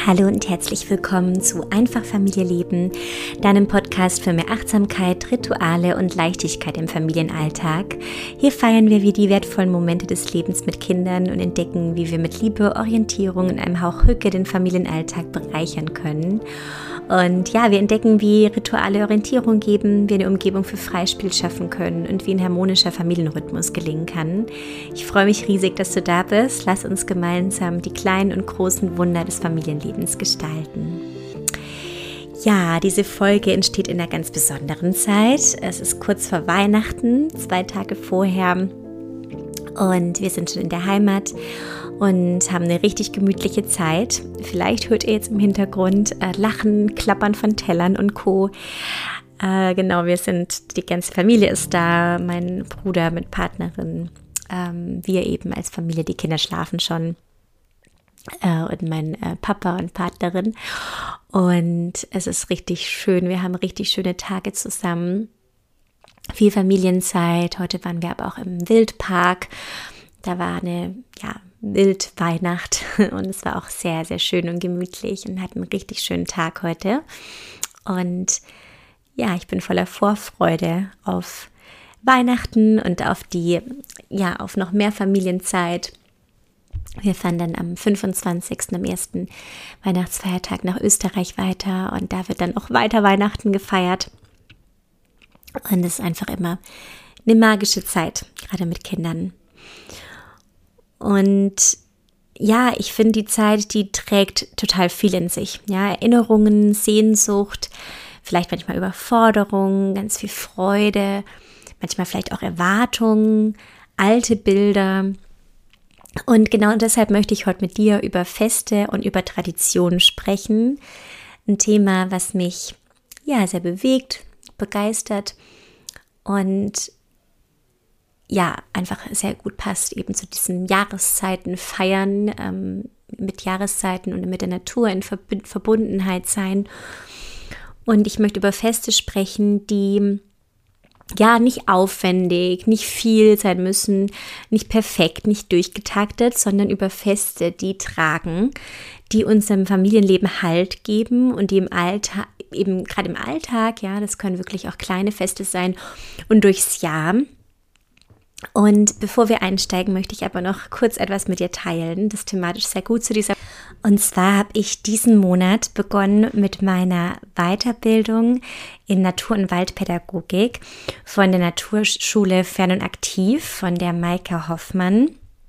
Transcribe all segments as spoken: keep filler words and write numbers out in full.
Hallo und herzlich willkommen zu Einfach Familie leben, deinem Podcast für mehr Achtsamkeit, Rituale und Leichtigkeit im Familienalltag. Hier feiern wir wie die wertvollen Momente des Lebens mit Kindern und entdecken, wie wir mit Liebe, Orientierung und einem Hauch Hücke den Familienalltag bereichern können. Und ja, wir entdecken, wie Rituale Orientierung geben, wie eine Umgebung für Freispiel schaffen können und wie ein harmonischer Familienrhythmus gelingen kann. Ich freue mich riesig, dass du da bist. Lass uns gemeinsam die kleinen und großen Wunder des Familienlebens gestalten. Ja, diese Folge entsteht in einer ganz besonderen Zeit. Es ist kurz vor Weihnachten, zwei Tage vorher. Und wir sind schon in der Heimat und haben eine richtig gemütliche Zeit. Vielleicht hört ihr jetzt im Hintergrund äh, Lachen, Klappern von Tellern und Co. Äh, genau, wir sind, die ganze Familie ist da, mein Bruder mit Partnerin, ähm, wir eben als Familie, die Kinder schlafen schon äh, und mein äh, Papa und Partnerin. Und es ist richtig schön, wir haben richtig schöne Tage zusammen. Viel Familienzeit, heute waren wir aber auch im Wildpark, da war eine, ja, Wildweihnacht und es war auch sehr, sehr schön und gemütlich und hatten einen richtig schönen Tag heute. Und ja, ich bin voller Vorfreude auf Weihnachten und auf die, ja, auf noch mehr Familienzeit. Wir fahren dann am fünfundzwanzigsten am ersten Weihnachtsfeiertag nach Österreich weiter und da wird dann auch weiter Weihnachten gefeiert. Und es ist einfach immer eine magische Zeit, gerade mit Kindern. Und ja, ich finde die Zeit, die trägt total viel in sich. Ja, Erinnerungen, Sehnsucht, vielleicht manchmal Überforderung, ganz viel Freude, manchmal vielleicht auch Erwartungen, alte Bilder. Und genau deshalb möchte ich heute mit dir über Feste und über Traditionen sprechen. Ein Thema, was mich ja sehr bewegt, begeistert und ja, einfach sehr gut passt eben zu diesen Jahreszeiten feiern, ähm, mit Jahreszeiten und mit der Natur in Verb- Verbundenheit sein. Und ich möchte über Feste sprechen, die ja nicht aufwendig, nicht viel sein müssen, nicht perfekt, nicht durchgetaktet, sondern über Feste, die tragen, die unserem Familienleben Halt geben und die im Alltag, eben gerade im Alltag, ja, das können wirklich auch kleine Feste sein und durchs Jahr. Und bevor wir einsteigen, möchte ich aber noch kurz etwas mit dir teilen, das thematisch sehr gut zu dieser. Und zwar habe ich diesen Monat begonnen mit meiner Weiterbildung in Natur- und Waldpädagogik von der Naturschule Fern und Aktiv von der Maika Hoffmann.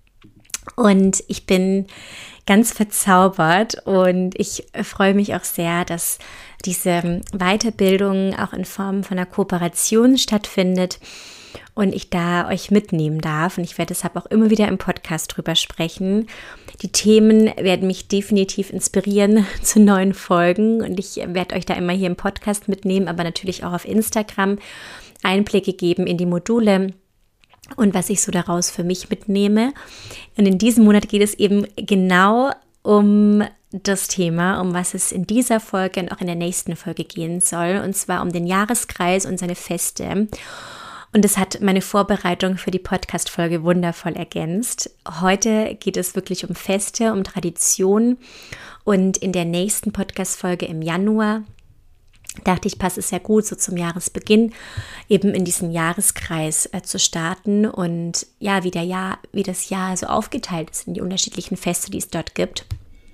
Und ich bin ganz verzaubert und ich freue mich auch sehr, dass diese Weiterbildung auch in Form von einer Kooperation stattfindet und ich da euch mitnehmen darf. Und ich werde deshalb auch immer wieder im Podcast drüber sprechen. Die Themen werden mich definitiv inspirieren zu neuen Folgen und ich werde euch da immer hier im Podcast mitnehmen, aber natürlich auch auf Instagram Einblicke geben in die Module und was ich so daraus für mich mitnehme. Und in diesem Monat geht es eben genau um das Thema, um was es in dieser Folge und auch in der nächsten Folge gehen soll, und zwar um den Jahreskreis und seine Feste. Und das hat meine Vorbereitung für die Podcast-Folge wundervoll ergänzt. Heute geht es wirklich um Feste, um Tradition. Und in der nächsten Podcast-Folge im Januar dachte ich, passt es sehr gut, so zum Jahresbeginn eben in diesen Jahreskreis äh, zu starten und ja, wie, der Jahr, wie das Jahr so aufgeteilt ist in die unterschiedlichen Feste, die es dort gibt.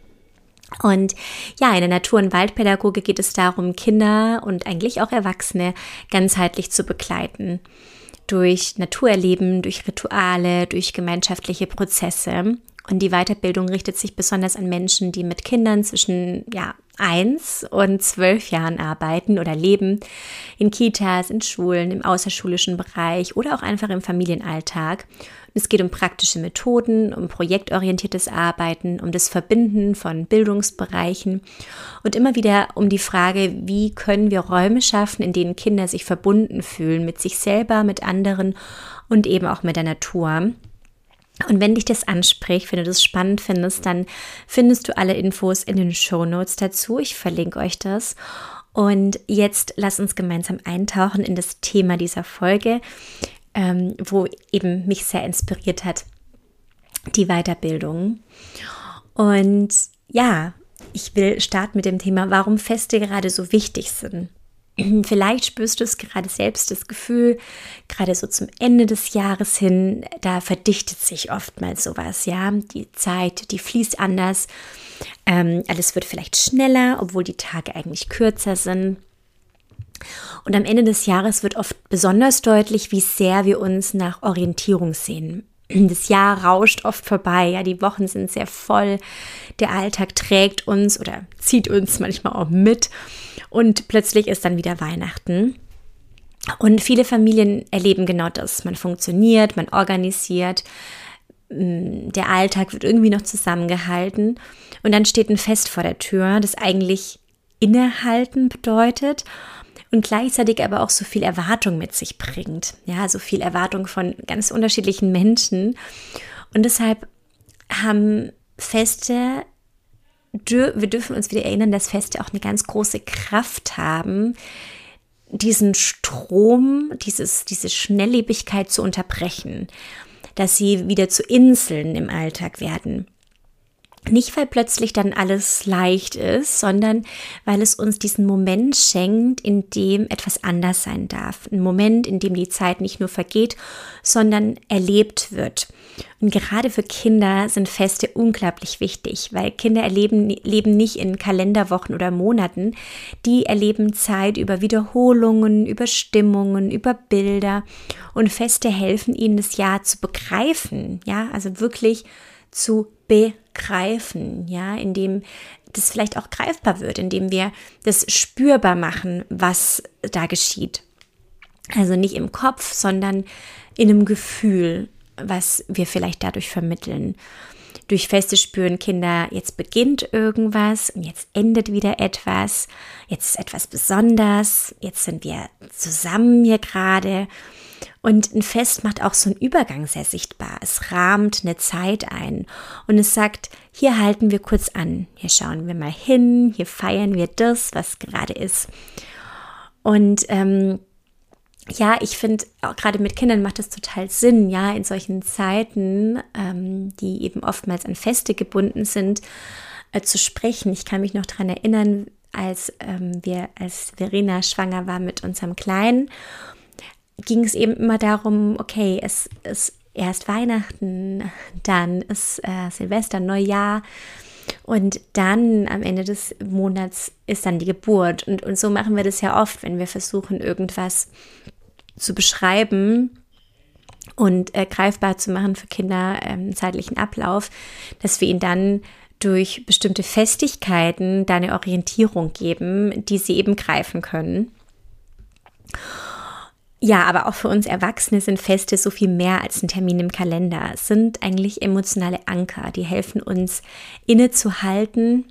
Und ja, in der Natur- und Waldpädagogik geht es darum, Kinder und eigentlich auch Erwachsene ganzheitlich zu begleiten. Durch Naturerleben, durch Rituale, durch gemeinschaftliche Prozesse. Und die Weiterbildung richtet sich besonders an Menschen, die mit Kindern zwischen ja, eins und zwölf Jahren arbeiten oder leben, in Kitas, in Schulen, im außerschulischen Bereich oder auch einfach im Familienalltag. Es geht um praktische Methoden, um projektorientiertes Arbeiten, um das Verbinden von Bildungsbereichen und immer wieder um die Frage, wie können wir Räume schaffen, in denen Kinder sich verbunden fühlen mit sich selber, mit anderen und eben auch mit der Natur. Und wenn dich das anspricht, wenn du das spannend findest, dann findest du alle Infos in den Shownotes dazu. Ich verlinke euch das. Und jetzt lass uns gemeinsam eintauchen in das Thema dieser Folge, ähm, wo eben mich sehr inspiriert hat, die Weiterbildung. Und ja, ich will starten mit dem Thema, warum Feste gerade so wichtig sind. Vielleicht spürst du es gerade selbst, das Gefühl, gerade so zum Ende des Jahres hin, da verdichtet sich oftmals sowas, ja. Die Zeit, die fließt anders. Ähm, alles wird vielleicht schneller, obwohl die Tage eigentlich kürzer sind. Und am Ende des Jahres wird oft besonders deutlich, wie sehr wir uns nach Orientierung sehnen. Das Jahr rauscht oft vorbei, ja, die Wochen sind sehr voll, der Alltag trägt uns oder zieht uns manchmal auch mit und plötzlich ist dann wieder Weihnachten. Und viele Familien erleben genau das. Man funktioniert, man organisiert, der Alltag wird irgendwie noch zusammengehalten und dann steht ein Fest vor der Tür, das eigentlich innehalten bedeutet und gleichzeitig aber auch so viel Erwartung mit sich bringt. Ja, so viel Erwartung von ganz unterschiedlichen Menschen. Und deshalb haben Feste, wir dürfen uns wieder erinnern, dass Feste auch eine ganz große Kraft haben, diesen Strom, dieses, diese Schnelllebigkeit zu unterbrechen, dass sie wieder zu Inseln im Alltag werden. Nicht, weil plötzlich dann alles leicht ist, sondern weil es uns diesen Moment schenkt, in dem etwas anders sein darf. Ein Moment, in dem die Zeit nicht nur vergeht, sondern erlebt wird. Und gerade für Kinder sind Feste unglaublich wichtig, weil Kinder erleben, leben nicht in Kalenderwochen oder Monaten. Die erleben Zeit über Wiederholungen, über Stimmungen, über Bilder. Und Feste helfen ihnen, das Jahr zu begreifen. Ja, also wirklich zu begreifen, ja, indem das vielleicht auch greifbar wird, indem wir das spürbar machen, was da geschieht. Also nicht im Kopf, sondern in einem Gefühl, was wir vielleicht dadurch vermitteln. Durch Feste spüren Kinder, jetzt beginnt irgendwas und jetzt endet wieder etwas, jetzt ist etwas besonders, jetzt sind wir zusammen hier gerade. Und ein Fest macht auch so einen Übergang sehr sichtbar. Es rahmt eine Zeit ein und es sagt, hier halten wir kurz an, hier schauen wir mal hin, hier feiern wir das, was gerade ist. Und ähm, ja, ich finde, auch gerade mit Kindern macht es total Sinn, ja, in solchen Zeiten, ähm, die eben oftmals an Feste gebunden sind, äh, zu sprechen. Ich kann mich noch daran erinnern, als ähm, wir, als Verena schwanger war mit unserem Kleinen, ging es eben immer darum, okay, es ist erst Weihnachten, dann ist äh, Silvester, Neujahr und dann am Ende des Monats ist dann die Geburt. Und, und so machen wir das ja oft, wenn wir versuchen, irgendwas zu beschreiben und äh, greifbar zu machen für Kinder, äh, einen zeitlichen Ablauf, dass wir ihnen dann durch bestimmte Festigkeiten da eine Orientierung geben, die sie eben greifen können. Ja, aber auch für uns Erwachsene sind Feste so viel mehr als ein Termin im Kalender. Es sind eigentlich emotionale Anker, die helfen uns innezuhalten.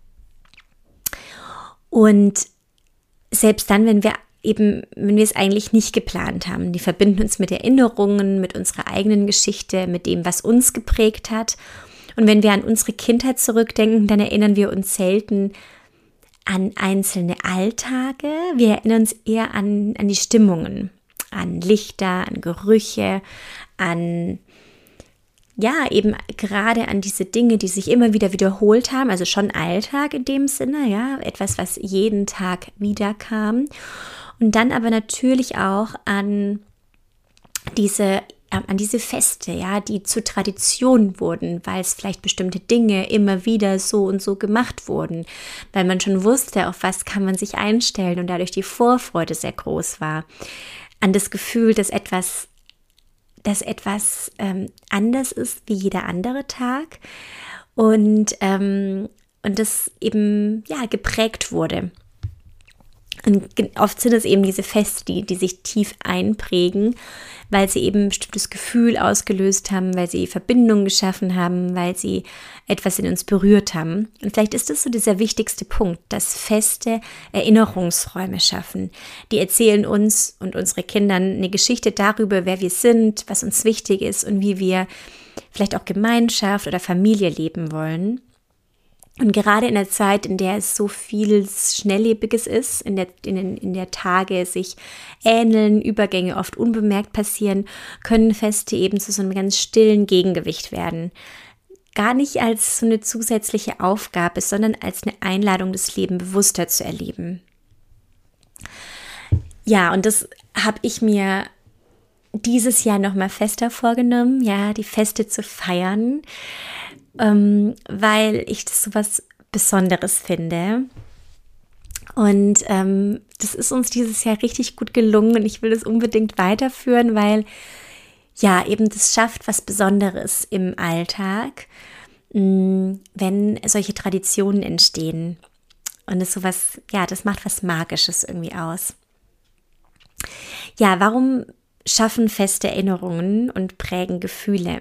Und selbst dann, wenn wir eben, wenn wir es eigentlich nicht geplant haben, die verbinden uns mit Erinnerungen, mit unserer eigenen Geschichte, mit dem, was uns geprägt hat. Und wenn wir an unsere Kindheit zurückdenken, dann erinnern wir uns selten an einzelne Alltage. Wir erinnern uns eher an, an die Stimmungen, an Lichter, an Gerüche, an, ja, eben gerade an diese Dinge, die sich immer wieder wiederholt haben, also schon Alltag in dem Sinne, ja, etwas, was jeden Tag wiederkam. Und dann aber natürlich auch an diese an diese Feste, ja, die zur Tradition wurden, weil es vielleicht bestimmte Dinge immer wieder so und so gemacht wurden, weil man schon wusste, auf was kann man sich einstellen und dadurch die Vorfreude sehr groß war. An das Gefühl, dass etwas, dass etwas ähm, anders ist wie jeder andere Tag und, ähm, und das eben, ja, geprägt wurde. Und oft sind es eben diese Feste, die, die sich tief einprägen, weil sie eben ein bestimmtes Gefühl ausgelöst haben, weil sie Verbindungen geschaffen haben, weil sie etwas in uns berührt haben. Und vielleicht ist das so dieser wichtigste Punkt, dass Feste Erinnerungsräume schaffen. Die erzählen uns und unsere Kindern eine Geschichte darüber, wer wir sind, was uns wichtig ist und wie wir vielleicht auch Gemeinschaft oder Familie leben wollen. Und gerade in der Zeit, in der es so viel Schnelllebiges ist, in der, in, den, in der Tage sich ähneln, Übergänge oft unbemerkt passieren, können Feste eben zu so einem ganz stillen Gegengewicht werden. gar nicht als so eine zusätzliche Aufgabe, sondern als eine Einladung, das Leben bewusster zu erleben. Ja, und das habe ich mir dieses Jahr nochmal fester vorgenommen, ja, die Feste zu feiern, ähm, weil ich das so was Besonderes finde. Und ähm, das ist uns dieses Jahr richtig gut gelungen und ich will das unbedingt weiterführen, weil ja, eben das schafft was Besonderes im Alltag, mh, wenn solche Traditionen entstehen. Und das sowas, ja, das macht was Magisches irgendwie aus. Ja, warum schaffen feste Erinnerungen und prägen Gefühle?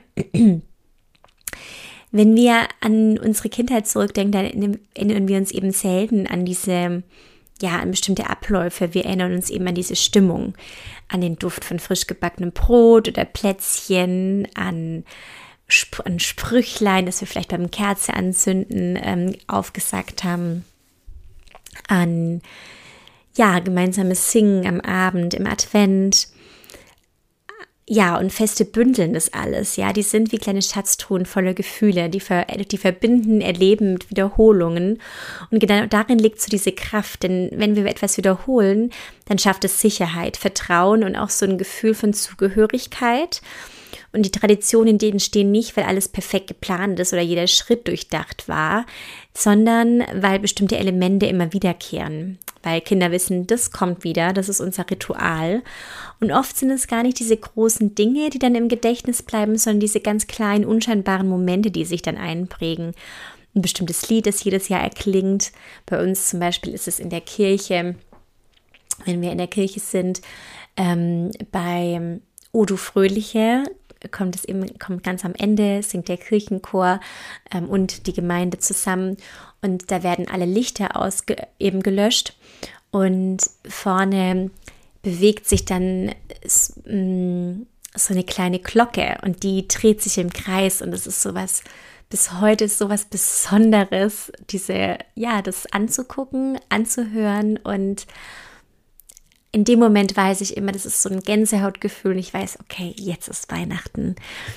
Wenn wir an unsere Kindheit zurückdenken, dann erinnern wir uns eben selten an diese, ja, an bestimmte Abläufe. Wir erinnern uns eben an diese Stimmung, an den Duft von frisch gebackenem Brot oder Plätzchen, an, Sp- an Sprüchlein, das wir vielleicht beim Kerze anzünden ähm, aufgesagt haben, an ja, gemeinsames Singen am Abend, im Advent. Ja, und Feste bündeln das alles, ja, die sind wie kleine Schatztruhen voller Gefühle, die, ver, die verbinden Erleben mit Wiederholungen und genau darin liegt so diese Kraft, denn wenn wir etwas wiederholen, dann schafft es Sicherheit, Vertrauen und auch so ein Gefühl von Zugehörigkeit. Und die Traditionen, die entstehen nicht, weil alles perfekt geplant ist oder jeder Schritt durchdacht war, sondern weil bestimmte Elemente immer wiederkehren. Weil Kinder wissen, das kommt wieder, das ist unser Ritual. Und oft sind es gar nicht diese großen Dinge, die dann im Gedächtnis bleiben, sondern diese ganz kleinen, unscheinbaren Momente, die sich dann einprägen. Ein bestimmtes Lied, das jedes Jahr erklingt. Bei uns zum Beispiel ist es in der Kirche, wenn wir in der Kirche sind, ähm, bei O du Fröhliche, kommt es eben, kommt ganz am Ende, singt der Kirchenchor ähm, und die Gemeinde zusammen und da werden alle Lichter ausge, eben gelöscht und vorne bewegt sich dann mh, so eine kleine Glocke und die dreht sich im Kreis und das ist sowas, bis heute ist sowas Besonderes, diese, ja, das anzugucken, anzuhören und in dem Moment weiß ich immer, das ist so ein Gänsehautgefühl und ich weiß, okay, jetzt ist Weihnachten.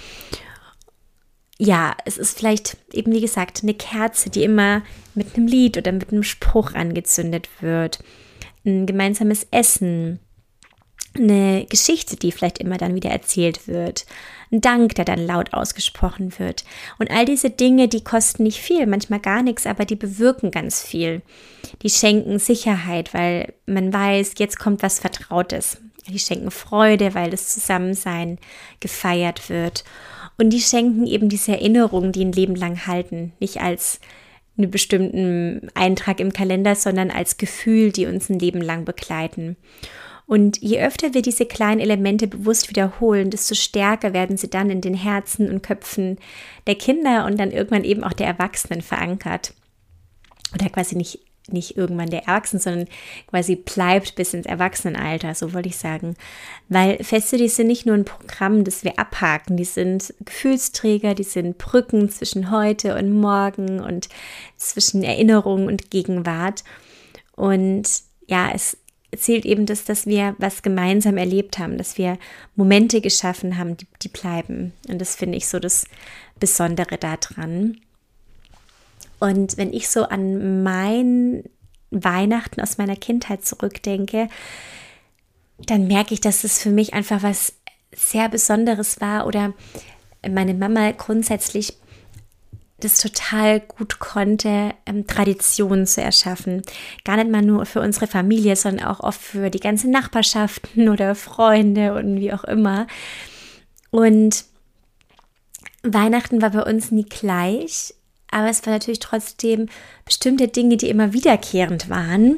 Ja, es ist vielleicht eben, wie gesagt, eine Kerze, die immer mit einem Lied oder mit einem Spruch angezündet wird. Ein gemeinsames Essen, eine Geschichte, die vielleicht immer dann wieder erzählt wird. Ein Dank, der dann laut ausgesprochen wird. Und all diese Dinge, die kosten nicht viel, manchmal gar nichts, aber die bewirken ganz viel. Die schenken Sicherheit, weil man weiß, jetzt kommt was Vertrautes. Die schenken Freude, weil das Zusammensein gefeiert wird. Und die schenken eben diese Erinnerungen, die ein Leben lang halten. Nicht als einen bestimmten Eintrag im Kalender, sondern als Gefühl, die uns ein Leben lang begleiten. Und je öfter wir diese kleinen Elemente bewusst wiederholen, desto stärker werden sie dann in den Herzen und Köpfen der Kinder und dann irgendwann eben auch der Erwachsenen verankert. Oder quasi nicht, nicht irgendwann der Erwachsenen, sondern quasi bleibt bis ins Erwachsenenalter, so wollte ich sagen. Weil Feste, die sind nicht nur ein Programm, das wir abhaken, die sind Gefühlsträger, die sind Brücken zwischen heute und morgen und zwischen Erinnerung und Gegenwart. Und ja, es zählt eben das, dass wir was gemeinsam erlebt haben, dass wir Momente geschaffen haben, die, die bleiben. Und das finde ich so das Besondere daran. Und wenn ich so an mein Weihnachten aus meiner Kindheit zurückdenke, dann merke ich, dass es für mich einfach was sehr Besonderes war oder meine Mama grundsätzlich das total gut konnte, ähm, Traditionen zu erschaffen. Gar nicht mal nur für unsere Familie, sondern auch oft für die ganzen Nachbarschaften oder Freunde und wie auch immer. Und Weihnachten war bei uns nie gleich, aber es waren natürlich trotzdem bestimmte Dinge, die immer wiederkehrend waren.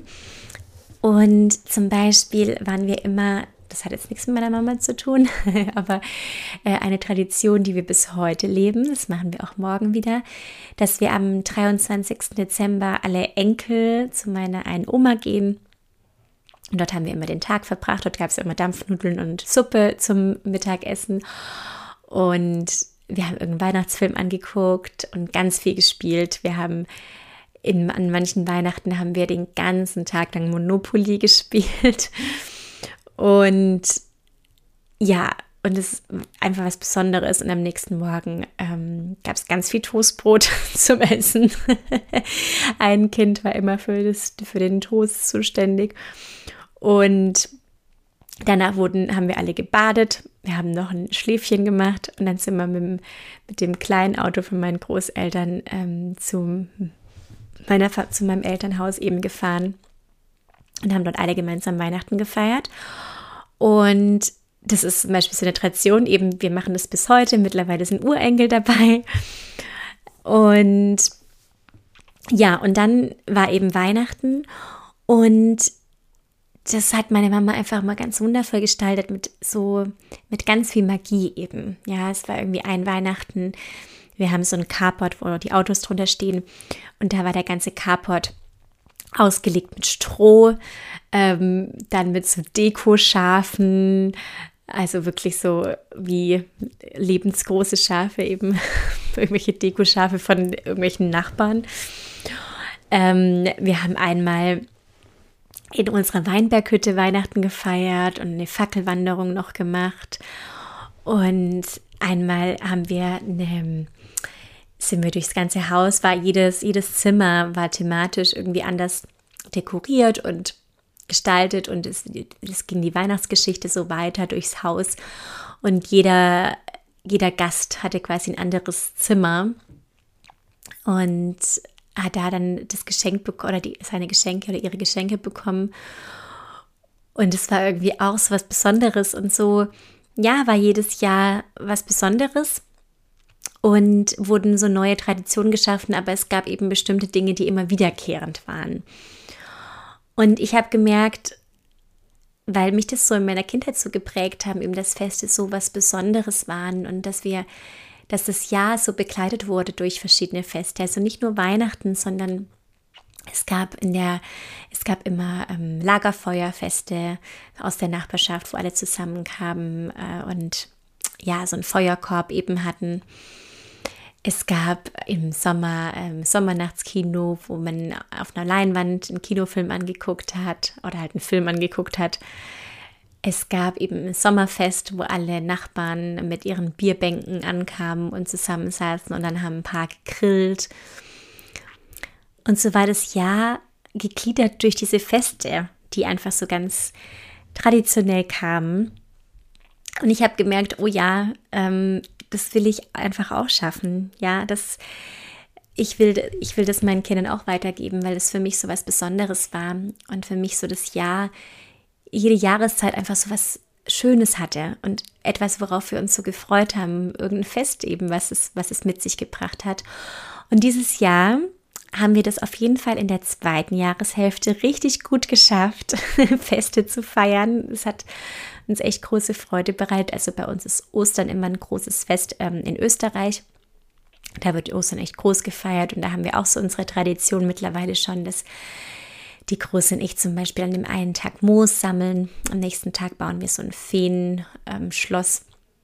Und zum Beispiel waren wir immer, das hat jetzt nichts mit meiner Mama zu tun, aber äh, eine Tradition, die wir bis heute leben, das machen wir auch morgen wieder, dass wir am dreiundzwanzigsten Dezember alle Enkel zu meiner einen Oma gehen. Und dort haben wir immer den Tag verbracht, dort gab es immer Dampfnudeln und Suppe zum Mittagessen. Und wir haben irgendeinen Weihnachtsfilm angeguckt und ganz viel gespielt. Wir haben in, an manchen Weihnachten haben wir den ganzen Tag lang Monopoly gespielt. Und ja, und es ist einfach was Besonderes. Und am nächsten Morgen ähm, gab es ganz viel Toastbrot zum Essen. Ein Kind war immer für, das, für den Toast zuständig. Und danach wurden, haben wir alle gebadet. Wir haben noch ein Schläfchen gemacht. Und dann sind wir mit dem, mit dem kleinen Auto von meinen Großeltern ähm, zum, meiner, zu meinem Elternhaus eben gefahren. Und haben dort alle gemeinsam Weihnachten gefeiert. Und das ist zum Beispiel so eine Tradition, eben wir machen das bis heute, mittlerweile sind Urenkel dabei. Und ja, und dann war eben Weihnachten und das hat meine Mama einfach mal ganz wundervoll gestaltet mit so, mit ganz viel Magie eben. Ja, es war irgendwie ein Weihnachten, wir haben so ein Carport, wo die Autos drunter stehen und da war der ganze Carport ausgelegt mit Stroh, ähm, dann mit so Dekoschafen, also wirklich so wie lebensgroße Schafe eben, irgendwelche Dekoschafe von irgendwelchen Nachbarn. Ähm, wir haben einmal in unserer Weinberghütte Weihnachten gefeiert und eine Fackelwanderung noch gemacht. Und einmal haben wir eine, sind wir durchs ganze Haus, war jedes, jedes Zimmer war thematisch irgendwie anders dekoriert und gestaltet und es, es ging die Weihnachtsgeschichte so weiter durchs Haus und jeder, jeder Gast hatte quasi ein anderes Zimmer und hat da dann das Geschenk bekommen oder die, seine Geschenke oder ihre Geschenke bekommen und es war irgendwie auch so was Besonderes und so, ja, war jedes Jahr was Besonderes und wurden so neue Traditionen geschaffen, aber es gab eben bestimmte Dinge, die immer wiederkehrend waren. Und ich habe gemerkt, weil mich das so in meiner Kindheit so geprägt haben, eben dass Feste so was Besonderes waren und dass wir, dass das Jahr so begleitet wurde durch verschiedene Feste. Also nicht nur Weihnachten, sondern es gab in der, es gab immer ähm, Lagerfeuerfeste aus der Nachbarschaft, wo alle zusammenkamen äh, und ja, so einen Feuerkorb eben hatten. Es gab im Sommer ähm, Sommernachtskino, wo man auf einer Leinwand einen Kinofilm angeguckt hat oder halt einen Film angeguckt hat. Es gab eben ein Sommerfest, wo alle Nachbarn mit ihren Bierbänken ankamen und zusammensaßen und dann haben ein paar gegrillt. Und so war das Jahr gegliedert durch diese Feste, die einfach so ganz traditionell kamen. Und ich habe gemerkt, oh ja, ähm, das will ich einfach auch schaffen. Ja, das, ich will, ich will das meinen Kindern auch weitergeben, weil es für mich so was Besonderes war und für mich so das Jahr, jede Jahreszeit einfach so was Schönes hatte und etwas, worauf wir uns so gefreut haben, irgendein Fest eben, was es, was es mit sich gebracht hat. Und dieses Jahr haben wir das auf jeden Fall in der zweiten Jahreshälfte richtig gut geschafft, Feste zu feiern. Es hat uns echt große Freude bereitet. Also bei uns ist Ostern immer ein großes Fest ähm, in Österreich. Da wird Ostern echt groß gefeiert und da haben wir auch so unsere Tradition mittlerweile schon, dass die Großen und ich zum Beispiel an dem einen Tag Moos sammeln. Am nächsten Tag bauen wir so ein Feenschloss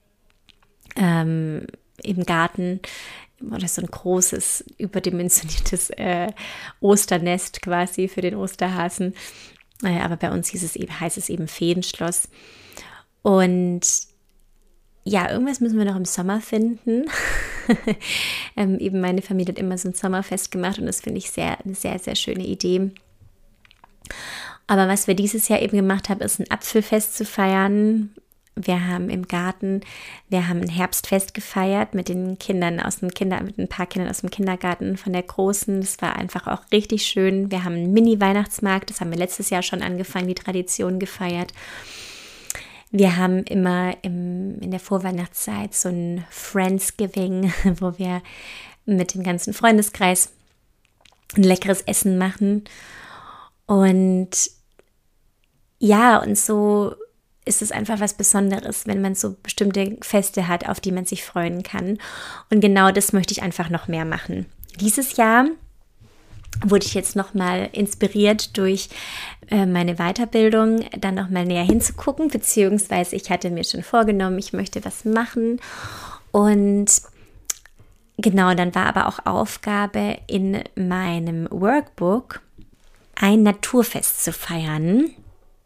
ähm, im Garten oder so ein großes, überdimensioniertes äh, Osternest quasi für den Osterhasen. Äh, aber bei uns hieß es eben, heißt es eben Feenschloss. Und ja, irgendwas müssen wir noch im Sommer finden. ähm, eben meine Familie hat immer so ein Sommerfest gemacht und das finde ich sehr, eine sehr, sehr schöne Idee. Aber was wir dieses Jahr eben gemacht haben, ist ein Apfelfest zu feiern. Wir haben im Garten, wir haben ein Herbstfest gefeiert mit den Kindern aus dem Kinder, mit ein paar Kindern aus dem Kindergarten von der Großen. Das war einfach auch richtig schön. Wir haben einen Mini-Weihnachtsmarkt, das haben wir letztes Jahr schon angefangen, die Tradition gefeiert. Wir haben immer im, in der Vorweihnachtszeit so ein Friendsgiving, wo wir mit dem ganzen Freundeskreis ein leckeres Essen machen. Und ja, und so ist es einfach was Besonderes, wenn man so bestimmte Feste hat, auf die man sich freuen kann. Und genau das möchte ich einfach noch mehr machen. Dieses Jahr wurde ich jetzt nochmal inspiriert durch äh, meine Weiterbildung, dann nochmal näher hinzugucken, beziehungsweise ich hatte mir schon vorgenommen, ich möchte was machen. Und genau, dann war aber auch Aufgabe in meinem Workbook, ein Naturfest zu feiern.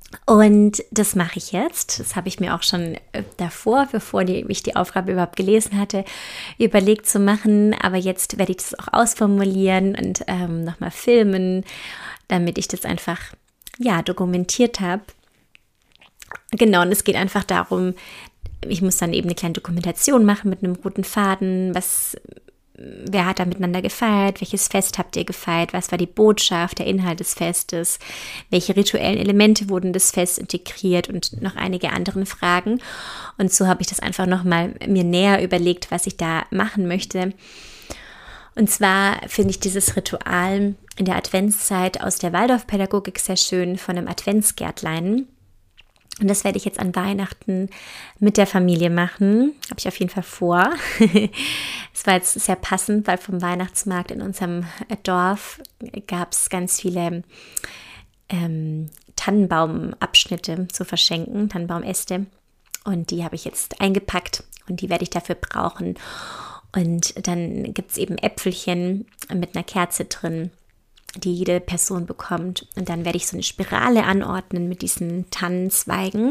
Und das mache ich jetzt. Das habe ich mir auch schon davor, bevor die, ich die Aufgabe überhaupt gelesen hatte, überlegt zu machen. Aber jetzt werde ich das auch ausformulieren und ähm, nochmal filmen, damit ich das einfach ja, dokumentiert habe. Genau, und es geht einfach darum, ich muss dann eben eine kleine Dokumentation machen mit einem roten Faden, was, wer hat da miteinander gefeiert, welches Fest habt ihr gefeiert, was war die Botschaft, der Inhalt des Festes, welche rituellen Elemente wurden in das Fest integriert und noch einige andere Fragen. Und so habe ich das einfach nochmal mir näher überlegt, was ich da machen möchte. Und zwar finde ich dieses Ritual in der Adventszeit aus der Waldorfpädagogik sehr schön von einem Adventsgärtlein. Und das werde ich jetzt an Weihnachten mit der Familie machen. Habe ich auf jeden Fall vor. Es war jetzt sehr passend, weil vom Weihnachtsmarkt in unserem Dorf gab es ganz viele ähm, Tannenbaumabschnitte zu verschenken, Tannenbaumäste. Und die habe ich jetzt eingepackt und die werde ich dafür brauchen. Und dann gibt es eben Äpfelchen mit einer Kerze drin, die jede Person bekommt. Und dann werde ich so eine Spirale anordnen mit diesen Tannenzweigen.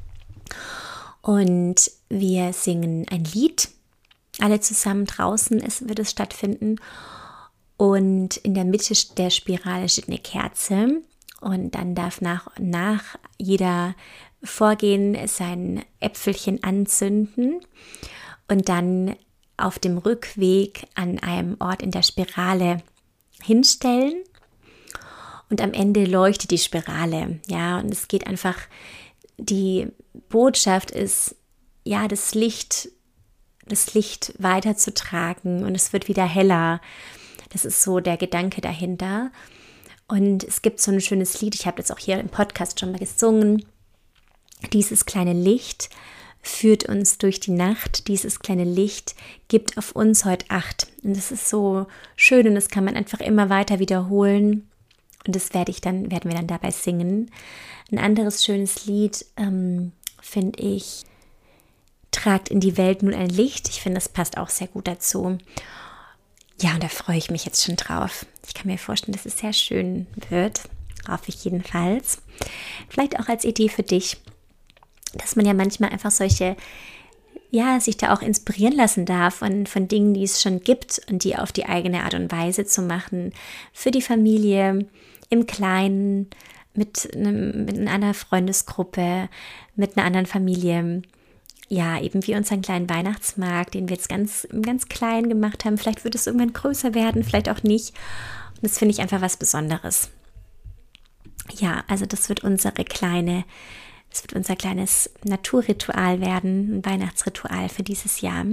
Und wir singen ein Lied, alle zusammen draußen ist, wird es stattfinden. Und in der Mitte der Spirale steht eine Kerze. Und dann darf nach und nach jeder vorgehen, sein Äpfelchen anzünden und dann auf dem Rückweg an einem Ort in der Spirale hinstellen. Und am Ende leuchtet die Spirale, ja, und es geht einfach, die Botschaft ist, ja, das Licht, das Licht weiterzutragen und es wird wieder heller. Das ist so der Gedanke dahinter. Und es gibt so ein schönes Lied, ich habe das auch hier im Podcast schon mal gesungen. Dieses kleine Licht führt uns durch die Nacht. Dieses kleine Licht gibt auf uns heute Acht. Und das ist so schön und das kann man einfach immer weiter wiederholen. Und das werde ich dann, werden wir dann dabei singen. Ein anderes schönes Lied, ähm, finde ich, tragt in die Welt nun ein Licht. Ich finde, das passt auch sehr gut dazu. Ja, und da freue ich mich jetzt schon drauf. Ich kann mir vorstellen, dass es sehr schön wird. Hoffe ich jedenfalls. Vielleicht auch als Idee für dich, dass man ja manchmal einfach solche, ja, sich da auch inspirieren lassen darf von, von Dingen, die es schon gibt und die auf die eigene Art und Weise zu machen. Für die Familie, im Kleinen, mit, einem, mit einer Freundesgruppe, mit einer anderen Familie. Ja, eben wie unseren kleinen Weihnachtsmarkt, den wir jetzt ganz, ganz klein gemacht haben. Vielleicht wird es irgendwann größer werden, vielleicht auch nicht. Und das finde ich einfach was Besonderes. Ja, also das wird unsere kleine Es wird unser kleines Naturritual werden, ein Weihnachtsritual für dieses Jahr.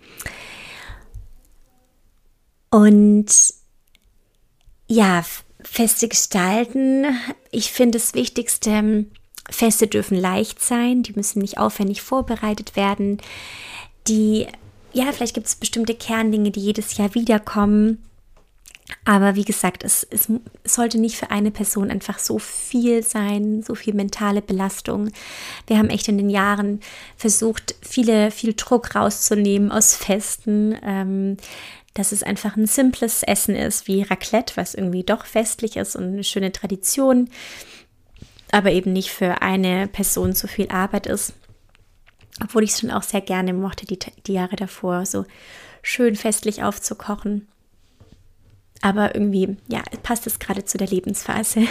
Und ja, Feste gestalten. Ich finde das Wichtigste, Feste dürfen leicht sein, die müssen nicht aufwendig vorbereitet werden. Die, ja, vielleicht gibt es bestimmte Kerndinge, die jedes Jahr wiederkommen. Aber wie gesagt, es, es sollte nicht für eine Person einfach so viel sein, so viel mentale Belastung. Wir haben echt in den Jahren versucht, viele, viel Druck rauszunehmen aus Festen, ähm, dass es einfach ein simples Essen ist, wie Raclette, was irgendwie doch festlich ist und eine schöne Tradition, aber eben nicht für eine Person so viel Arbeit ist. Obwohl ich es schon auch sehr gerne mochte, die, die Jahre davor, so schön festlich aufzukochen. Aber irgendwie, ja, passt es gerade zu der Lebensphase.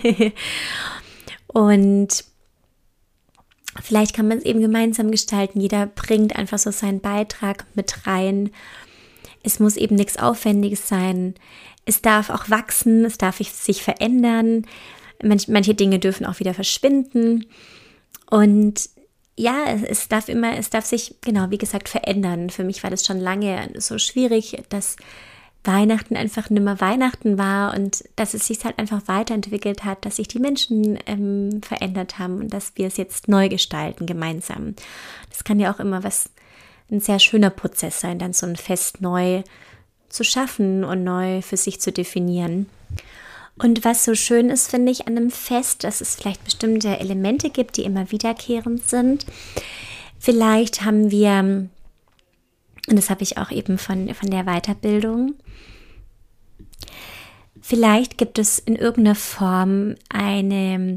Und vielleicht kann man es eben gemeinsam gestalten. Jeder bringt einfach so seinen Beitrag mit rein. Es muss eben nichts Aufwendiges sein. Es darf auch wachsen, es darf sich verändern. Manch, manche Dinge dürfen auch wieder verschwinden. Und ja, es, es darf immer, es darf sich, genau, wie gesagt, verändern. Für mich war das schon lange so schwierig, dass Weihnachten einfach nicht mehr Weihnachten war und dass es sich halt einfach weiterentwickelt hat, dass sich die Menschen ähm, verändert haben und dass wir es jetzt neu gestalten gemeinsam. Das kann ja auch immer was, ein sehr schöner Prozess sein, dann so ein Fest neu zu schaffen und neu für sich zu definieren. Und was so schön ist, finde ich, an einem Fest, dass es vielleicht bestimmte Elemente gibt, die immer wiederkehrend sind. Vielleicht haben wir, und das habe ich auch eben von, von der Weiterbildung, vielleicht gibt es in irgendeiner Form eine,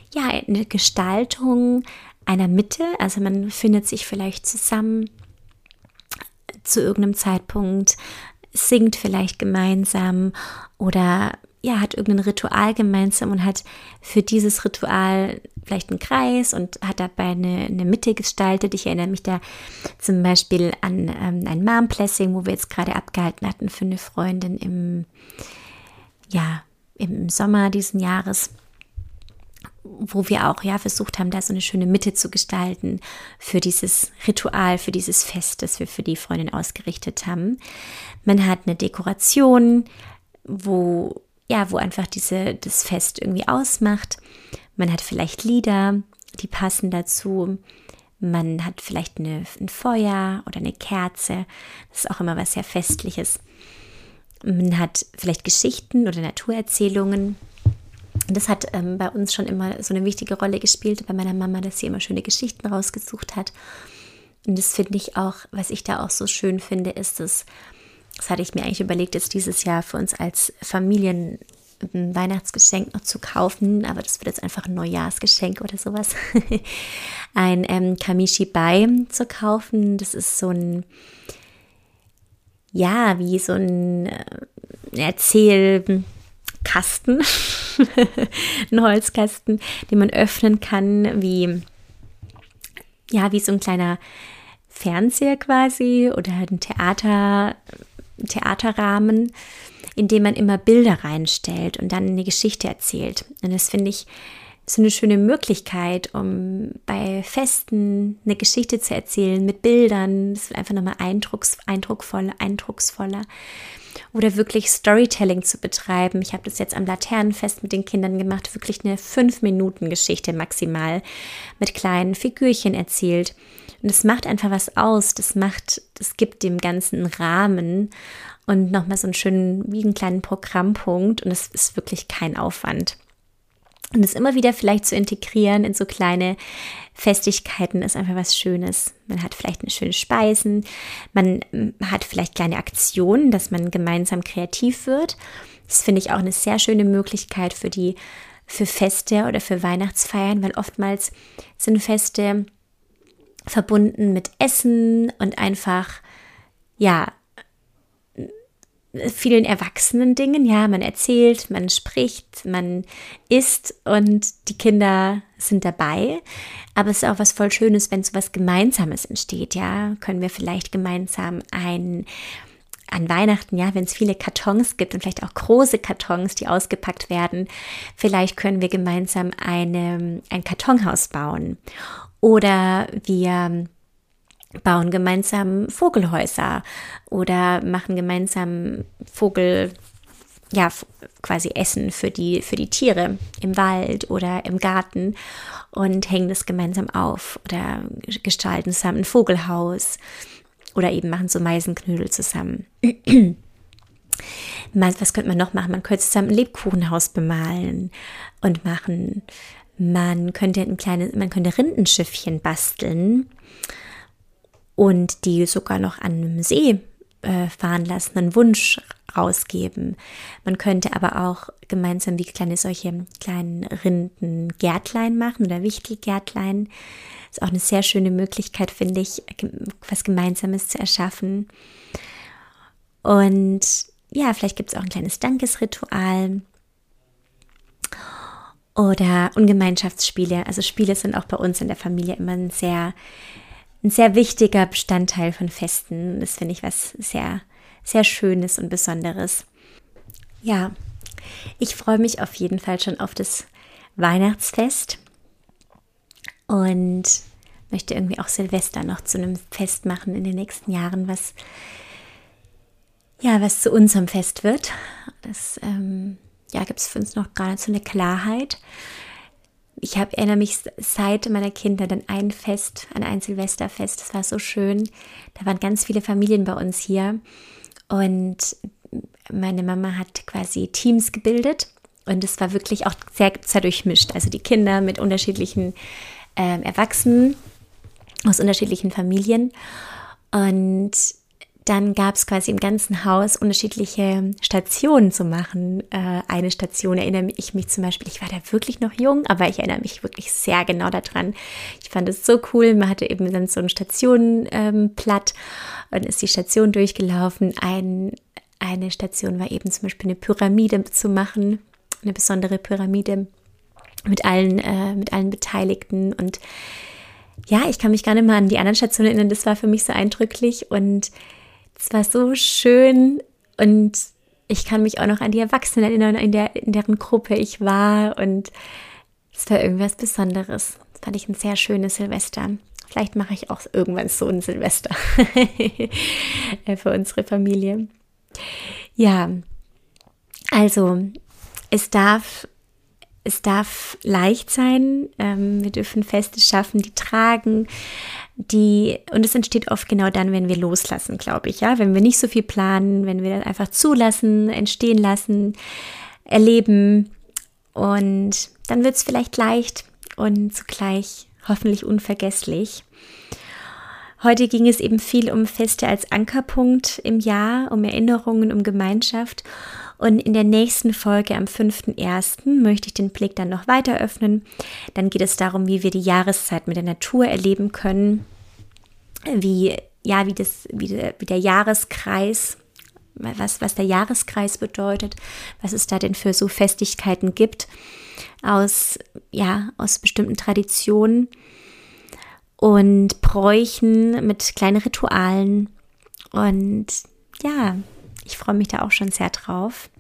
ja, eine Gestaltung einer Mitte. Also man findet sich vielleicht zusammen zu irgendeinem Zeitpunkt, singt vielleicht gemeinsam oder ja, hat irgendein Ritual gemeinsam und hat für dieses Ritual vielleicht einen Kreis und hat dabei eine, eine Mitte gestaltet. Ich erinnere mich da zum Beispiel an ähm, ein Mom-Blessing, wo wir jetzt gerade abgehalten hatten für eine Freundin im, ja, im Sommer diesen Jahres, wo wir auch ja versucht haben, da so eine schöne Mitte zu gestalten für dieses Ritual, für dieses Fest, das wir für die Freundin ausgerichtet haben. Man hat eine Dekoration, wo ja, wo einfach diese, das Fest irgendwie ausmacht. Man hat vielleicht Lieder, die passen dazu. Man hat vielleicht eine, ein Feuer oder eine Kerze. Das ist auch immer was sehr Festliches. Man hat vielleicht Geschichten oder Naturerzählungen. Das hat ähm, bei uns schon immer so eine wichtige Rolle gespielt, bei meiner Mama, dass sie immer schöne Geschichten rausgesucht hat. Und das finde ich auch, was ich da auch so schön finde, ist, dass Das hatte ich mir eigentlich überlegt, jetzt dieses Jahr für uns als Familien ein Weihnachtsgeschenk noch zu kaufen, aber das wird jetzt einfach ein Neujahrsgeschenk oder sowas. ein ähm, Kamishibai zu kaufen. Das ist so ein, ja, wie so ein äh, Erzählkasten, ein Holzkasten, den man öffnen kann, wie, ja, wie so ein kleiner Fernseher quasi oder ein Theater, Theaterrahmen, in dem man immer Bilder reinstellt und dann eine Geschichte erzählt. Und das finde ich so eine schöne Möglichkeit, um bei Festen eine Geschichte zu erzählen mit Bildern. Das wird einfach nochmal eindrucks, eindrucksvoller, eindrucksvoller. Oder wirklich Storytelling zu betreiben. Ich habe das jetzt am Laternenfest mit den Kindern gemacht, wirklich eine fünf Minuten Geschichte maximal mit kleinen Figürchen erzählt. Und das macht einfach was aus. Das macht, das gibt dem ganzen Rahmen und nochmal so einen schönen, wie einen kleinen Programmpunkt. Und es ist wirklich kein Aufwand. Und es immer wieder vielleicht zu integrieren in so kleine Festigkeiten ist einfach was Schönes. Man hat vielleicht eine schöne Speisen, man hat vielleicht kleine Aktionen, dass man gemeinsam kreativ wird. Das finde ich auch eine sehr schöne Möglichkeit für die, für Feste oder für Weihnachtsfeiern, weil oftmals sind Feste verbunden mit Essen und einfach, ja, vielen erwachsenen Dingen, ja, man erzählt, man spricht, man isst und die Kinder sind dabei, aber es ist auch was voll Schönes, wenn so was Gemeinsames entsteht, ja, können wir vielleicht gemeinsam ein, an Weihnachten, ja, wenn es viele Kartons gibt und vielleicht auch große Kartons, die ausgepackt werden, vielleicht können wir gemeinsam eine, ein Kartonhaus bauen oder wir bauen gemeinsam Vogelhäuser oder machen gemeinsam Vogel, ja, quasi Essen für die, für die Tiere im Wald oder im Garten und hängen das gemeinsam auf oder gestalten zusammen ein Vogelhaus oder eben machen so Meisenknödel zusammen. Was könnte man noch machen? Man könnte zusammen ein Lebkuchenhaus bemalen und machen. Man könnte ein kleines, man könnte Rindenschiffchen basteln und die sogar noch an einem See äh, fahren lassen, einen Wunsch rausgeben. Man könnte aber auch gemeinsam wie kleine solche kleinen Rindengärtlein machen oder Wichtelgärtlein. Ist auch eine sehr schöne Möglichkeit, finde ich, was Gemeinsames zu erschaffen. Und ja, vielleicht gibt es auch ein kleines Dankesritual oder Ungemeinschaftsspiele. Also Spiele sind auch bei uns in der Familie immer ein sehr Ein sehr wichtiger Bestandteil von Festen. Das finde ich was sehr, sehr Schönes und Besonderes. Ja, ich freue mich auf jeden Fall schon auf das Weihnachtsfest und möchte irgendwie auch Silvester noch zu einem Fest machen in den nächsten Jahren, was, ja, was zu unserem Fest wird. Das ähm, ja, gibt es für uns noch gar nicht so eine Klarheit. Ich hab, erinnere mich seit meiner Kindheit an ein Fest, an ein Silvesterfest, das war so schön. Da waren ganz viele Familien bei uns hier und meine Mama hat quasi Teams gebildet und es war wirklich auch sehr, sehr durchmischt. Also die Kinder mit unterschiedlichen äh, Erwachsenen aus unterschiedlichen Familien und dann gab es quasi im ganzen Haus unterschiedliche Stationen zu machen. Äh, eine Station erinnere ich mich zum Beispiel, ich war da wirklich noch jung, aber ich erinnere mich wirklich sehr genau daran. Ich fand es so cool, man hatte eben dann so ein Stationenblatt ähm, und ist die Station durchgelaufen. Ein, eine Station war eben zum Beispiel eine Pyramide zu machen, eine besondere Pyramide mit allen, äh, mit allen Beteiligten. Und ja, ich kann mich gar nicht mehr an die anderen Stationen erinnern, das war für mich so eindrücklich und es war so schön und ich kann mich auch noch an die Erwachsenen erinnern, in, der, in deren Gruppe ich war und es war irgendwas Besonderes. Das fand ich ein sehr schönes Silvester. Vielleicht mache ich auch irgendwann so ein Silvester für unsere Familie. Ja, also es darf, es darf leicht sein. Ähm, wir dürfen Feste schaffen, die tragen, die, und es entsteht oft genau dann, wenn wir loslassen, glaube ich, ja, wenn wir nicht so viel planen, wenn wir das einfach zulassen, entstehen lassen, erleben und dann wird es vielleicht leicht und zugleich hoffentlich unvergesslich. Heute ging es eben viel um Feste als Ankerpunkt im Jahr, um Erinnerungen, um Gemeinschaft. Und in der nächsten Folge am fünften ersten möchte ich den Blick dann noch weiter öffnen. Dann geht es darum, wie wir die Jahreszeit mit der Natur erleben können, wie, ja, wie, das, wie, der, wie der Jahreskreis, was, was der Jahreskreis bedeutet, was es da denn für so Festigkeiten gibt aus, ja, aus bestimmten Traditionen und Bräuchen mit kleinen Ritualen. Und ja, ich freue mich da auch schon sehr drauf.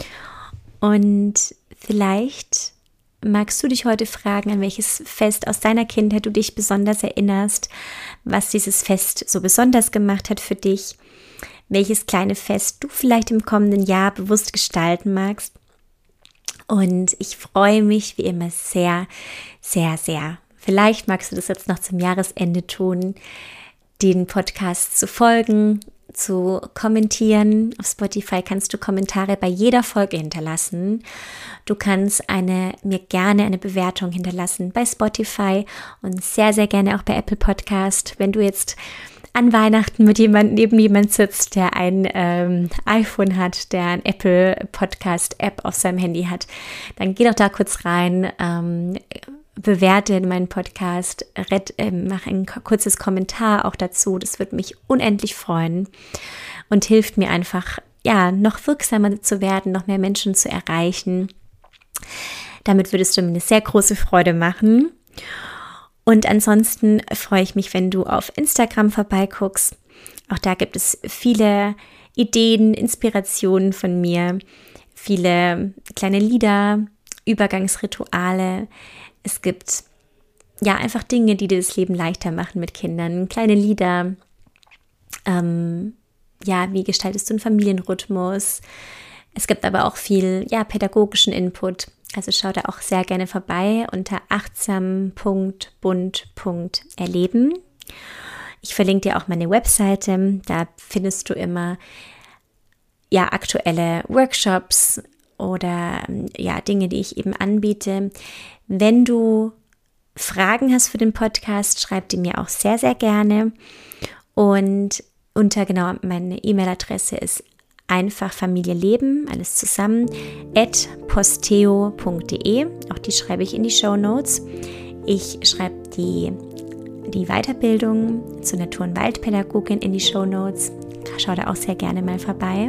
Und vielleicht magst du dich heute fragen, an welches Fest aus deiner Kindheit du dich besonders erinnerst, was dieses Fest so besonders gemacht hat für dich, welches kleine Fest du vielleicht im kommenden Jahr bewusst gestalten magst. Und ich freue mich wie immer sehr, sehr, sehr. Vielleicht magst du das jetzt noch zum Jahresende tun, den Podcast zu folgen, zu kommentieren. Auf Spotify kannst du Kommentare bei jeder Folge hinterlassen. Du kannst eine, mir gerne eine Bewertung hinterlassen bei Spotify und sehr, sehr gerne auch bei Apple Podcast. Wenn du jetzt an Weihnachten mit jemand neben jemand sitzt, der ein ähm, iPhone hat, der ein Apple Podcast App auf seinem Handy hat, dann geh doch da kurz rein, ähm, bewerte meinen Podcast, red, äh, mach ein kurzes Kommentar auch dazu. Das würde mich unendlich freuen und hilft mir einfach, ja, noch wirksamer zu werden, noch mehr Menschen zu erreichen. Damit würdest du mir eine sehr große Freude machen. Und ansonsten freue ich mich, wenn du auf Instagram vorbeiguckst. Auch da gibt es viele Ideen, Inspirationen von mir, viele kleine Lieder, Übergangsrituale. Es gibt ja einfach Dinge, die dir das Leben leichter machen mit Kindern. Kleine Lieder, ähm, ja, wie gestaltest du einen Familienrhythmus? Es gibt aber auch viel, ja, pädagogischen Input. Also schau da auch sehr gerne vorbei unter achtsam punkt bunt punkt erleben. Ich verlinke dir auch meine Webseite. Da findest du immer ja aktuelle Workshops oder ja Dinge, die ich eben anbiete. Wenn du Fragen hast für den Podcast, schreib die mir auch sehr, sehr gerne. Und unter, genau, meine E-Mail-Adresse ist einfach Familie leben, alles zusammen, at posteo punkt de. Auch die schreibe ich in die Shownotes. Ich schreibe die, die Weiterbildung zur Natur- und Waldpädagogin in die Shownotes. Schau da auch sehr gerne mal vorbei.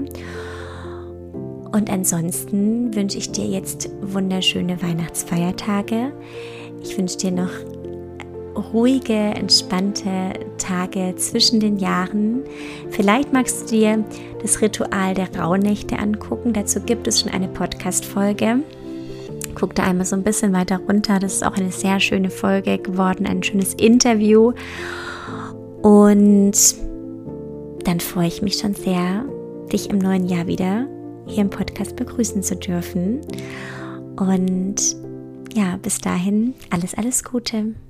Und ansonsten wünsche ich dir jetzt wunderschöne Weihnachtsfeiertage. Ich wünsche dir noch ruhige, entspannte Tage zwischen den Jahren. Vielleicht magst du dir das Ritual der Rauhnächte angucken. Dazu gibt es schon eine Podcast-Folge. Guck da einmal so ein bisschen weiter runter. Das ist auch eine sehr schöne Folge geworden, ein schönes Interview. Und dann freue ich mich schon sehr, dich im neuen Jahr wieder hier im Podcast begrüßen zu dürfen. Und ja, bis dahin alles, alles Gute.